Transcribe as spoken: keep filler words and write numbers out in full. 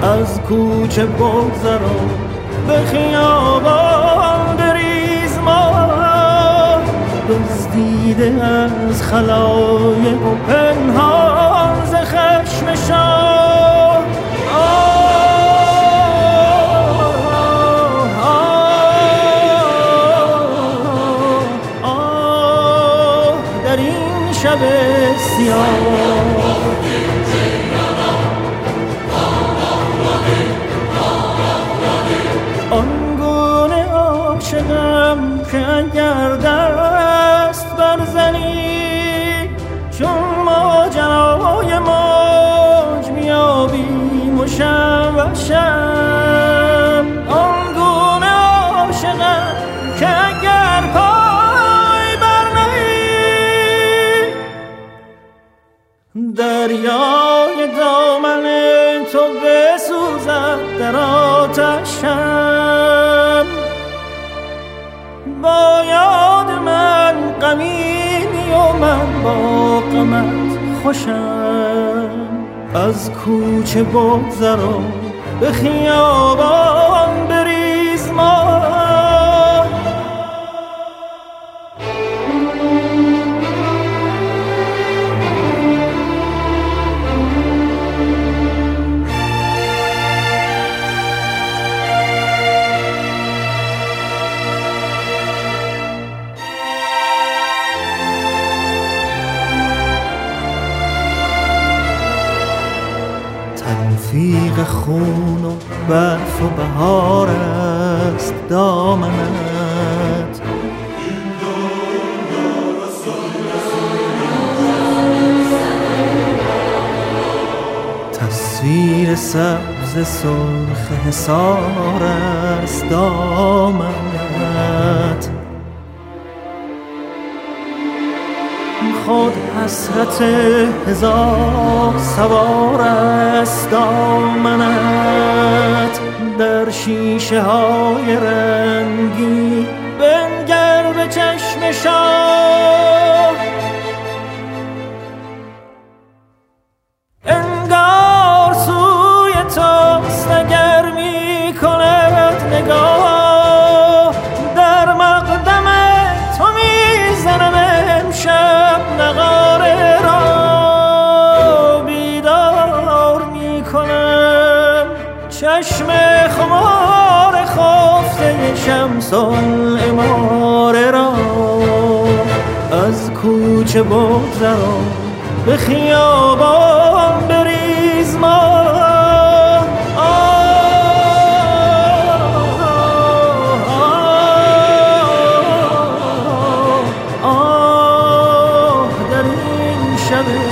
از کوچه بگذر و به خیابان بریز ماه، دزدیده از خلایق و پنهان ز خشم شاه. آه در این شب سیاه آنگونه عاشقم که اگر دست برزنی چون ماجرای موج میابیم و شب و شب. آنگونه عاشقم که اگر پای برنهی دریای دامن تو بسوزد در آتشم. با یاد من غمیمی و من با غمت خوشم. از کوچه بگذر و به خیابان بریز ماه. تلفیق خون و برف و بهار است دامنت. تصویر سبز سرخ حصار است دامنت. خود حسرت هزار سوار است دامنت. در شیشه های رنگی بنگر به چشم شاه. انگار سوی توست اگر می کند نگاه. در مقدم تو می زنم امشب نغاره را. بیدار می کنم چشم خمار خفته شمس العماره را. از کوچه بگذر و به خیابان بریز ماه. آه در این شب